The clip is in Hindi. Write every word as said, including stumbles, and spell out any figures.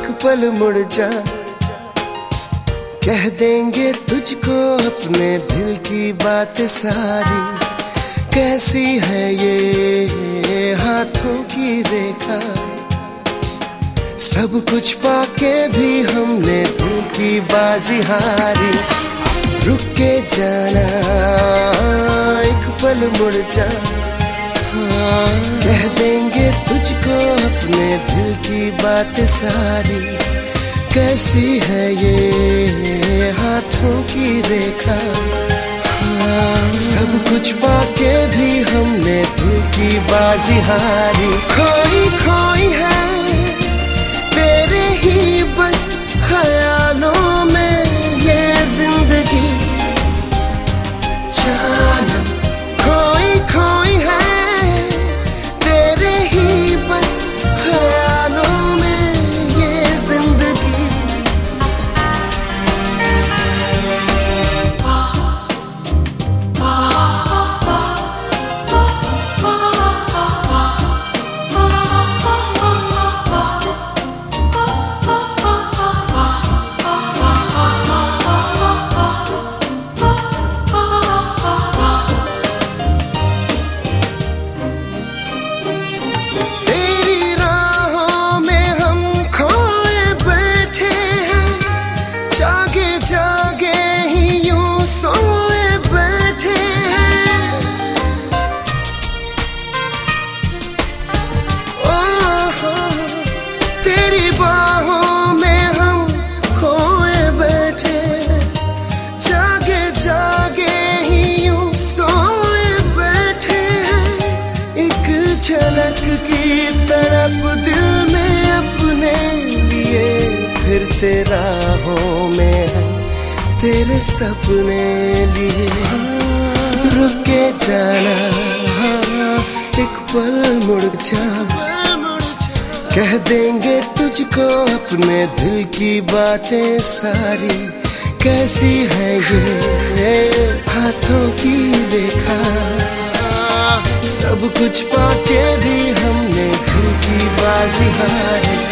एक पल मुड़ जा, कह देंगे तुझको अपने दिल की बात सारी। कैसी है ये हाथों की रेखा, सब कुछ पाके भी हमने दिल की बाजी हारी। रुक के जाना, एक पल मुड़ जा, कह देंगे तुझको अपने दिल की बात सारी। कैसी है ये हाथों की रेखा, सब कुछ पाके भी हमने दिल की बाजी हारी। खोई खोई है तेरे ही बस ख्यालों में ये जिंदगी, जाना खोई खोई है तेरे ही बस ख्यालों में ये जिंदगी। बाहों में हम खोए बैठे, जागे जागे ही यूं सोए बैठे हैं। एक झलक की तड़प दिल में अपने लिए, फिरते राहों में है तेरे सपने लिए। रुक के जाना, एक पल मुड़ जा, कह देंगे तुझको अपने दिल की बातें सारी। कैसी है ये हाथों की रेखा, सब कुछ पाके भी हमने दिल की बाजी हारी।